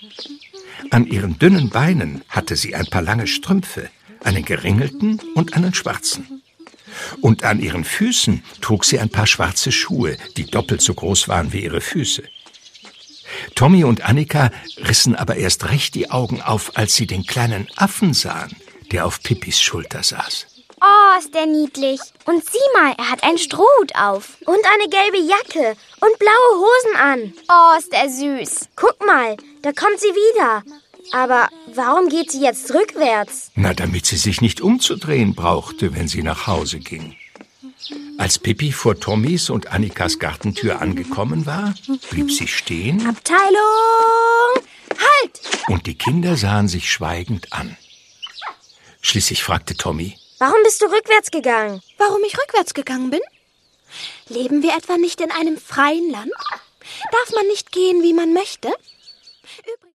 An ihren dünnen Beinen hatte sie ein paar lange Strümpfe, einen geringelten und einen schwarzen. Und an ihren Füßen trug sie ein paar schwarze Schuhe, die doppelt so groß waren wie ihre Füße. Tommy und Annika rissen aber erst recht die Augen auf, als sie den kleinen Affen sahen, der auf Pippis Schulter saß. Oh, ist der niedlich. Und sieh mal, er hat einen Strohhut auf. Und eine gelbe Jacke. Und blaue Hosen an. Oh, ist der süß. Guck mal, da kommt sie wieder. Aber warum geht sie jetzt rückwärts? Na, damit sie sich nicht umzudrehen brauchte, wenn sie nach Hause ging. Als Pippi vor Tommys und Annikas Gartentür angekommen war, blieb sie stehen. Abteilung! Halt! Und die Kinder sahen sich schweigend an. Schließlich fragte Tommy: Warum bist du rückwärts gegangen? Warum ich rückwärts gegangen bin? Leben wir etwa nicht in einem freien Land? Darf man nicht gehen, wie man möchte?